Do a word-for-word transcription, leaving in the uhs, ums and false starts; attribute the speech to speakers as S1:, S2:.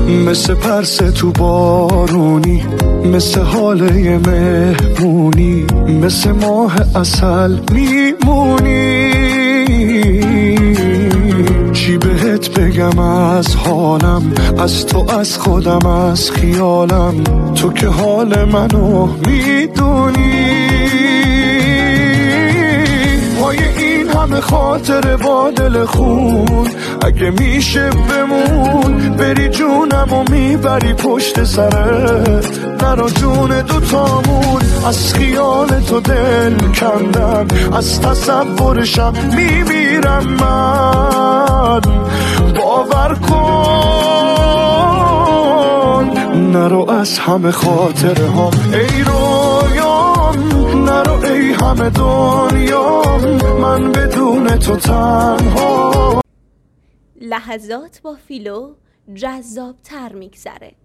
S1: مثل پرسه تو بارونی، مثل حاله مهمونی، مثل ماه عسل میمونی. چی بهت بگم از حالم، از تو، از خودم، از خیالم، تو که حال منو میدونی. پای این همه خاطر با دل خون، اگه میشه بمون، بری جونم و میبری پشت سرت، نرا جون دوتامون. از خیال تو دل کندم، از تصورشم میمیرم من. باور کن نرو از همه خاطره ها، ای رویام نرو، ای همه دنیام، من بدون تو تنها.
S2: لحظات با فیلو جذاب تر میگذره.